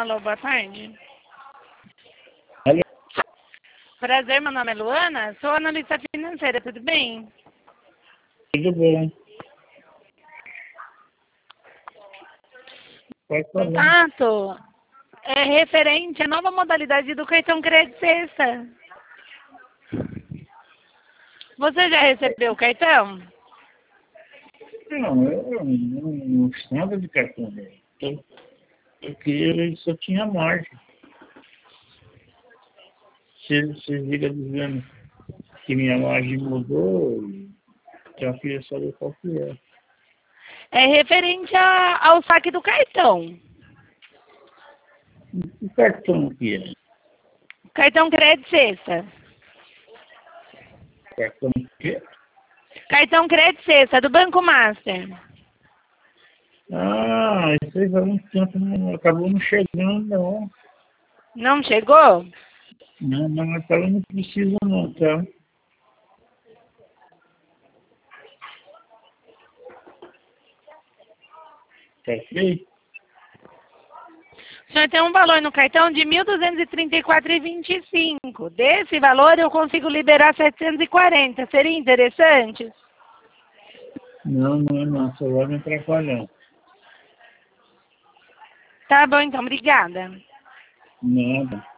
Alô, boa tarde. Alô? Prazer, meu nome é Luana, sou analista financeira, tudo bem? Tudo bom. Pode falar. Contato é referente à nova modalidade do cartão crédito sexta. Você já recebeu o cartão? Não, eu não gostava de cartão dele. Porque ele só tinha margem. Você liga dizendo que minha margem mudou, que a filha sabe qual que é. É referente ao saque do cartão. Que cartão que é? Cartão crédito sexta. Cartão que é? Cartão crédito sexta, do Banco Master. Ah, isso aí faz muito tempo, não, acabou não chegando, não. Não chegou? Não, não, aquela não precisa não, tá? Tá ok? O senhor tem um valor no cartão de R$ 1.234,25. Desse valor eu consigo liberar 740. Seria interessante? Não, não é não, só vai me atrapalhar. Tá bom, então. Obrigada. Nada.